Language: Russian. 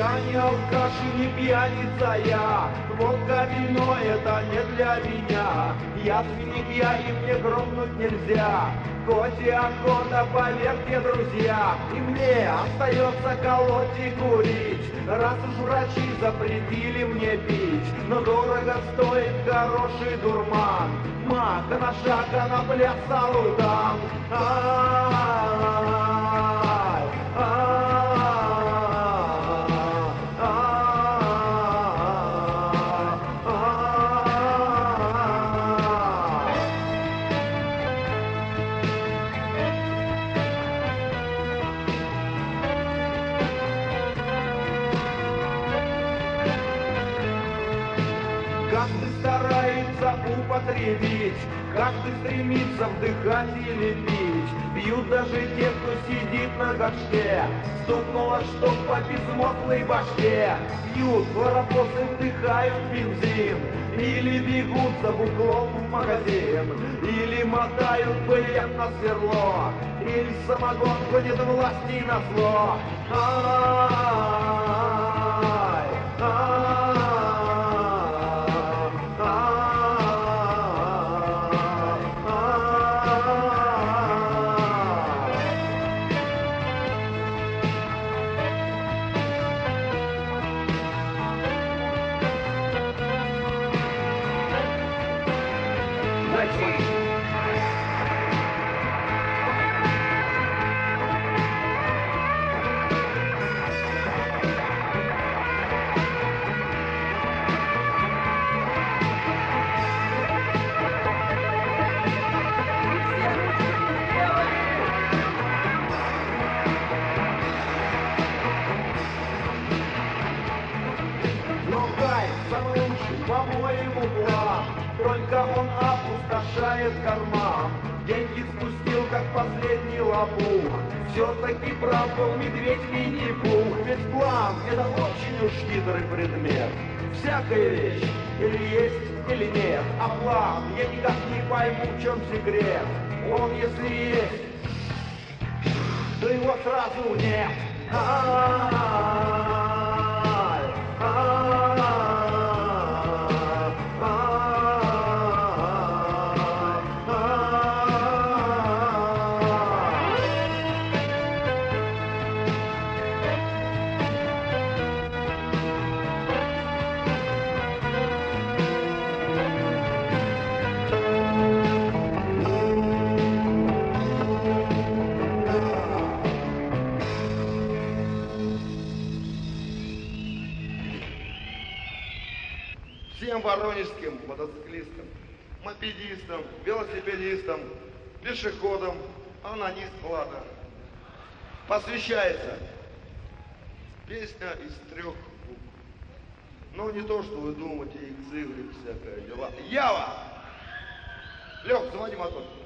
Я не алкаш и не пьяница я, водка, вино это не для меня. Я свинья и мне громнуть нельзя. Коти охота, поверьте, друзья, и мне остается колоть и курить. Раз уж врачи запретили мне пить, но дорого стоит хороший дурман. Мак на шаг, а на пляс салутам. Каждый старается употребить, каждый стремится вдыхать или пить. Пьют даже те, кто сидит на горшке, стукнуло, что по безмозглой башке. Пьют, хлорофосы вдыхают бензин, или бегут за буклом в магазин, или мотают БМ на сверло, или самогон ходит власти на зло. Самый лучший, по-моему, план, только он опустошает карман. Деньги спустил, как последний лопух. Все-таки прав был медведь Винни-Пух. Ведь план — это очень уж хитрый предмет. Всякая вещь или есть, или нет. А план, я никак не пойму, в чем секрет. Он, если есть, то его сразу нет. Всем воронежским мотоциклистам, мопедистам, велосипедистам, пешеходам, анонист Влада посвящается песня из 3 букв. Но не то, что вы думаете, X, Y, всякое дела. Ява! Лех, заводи мотор.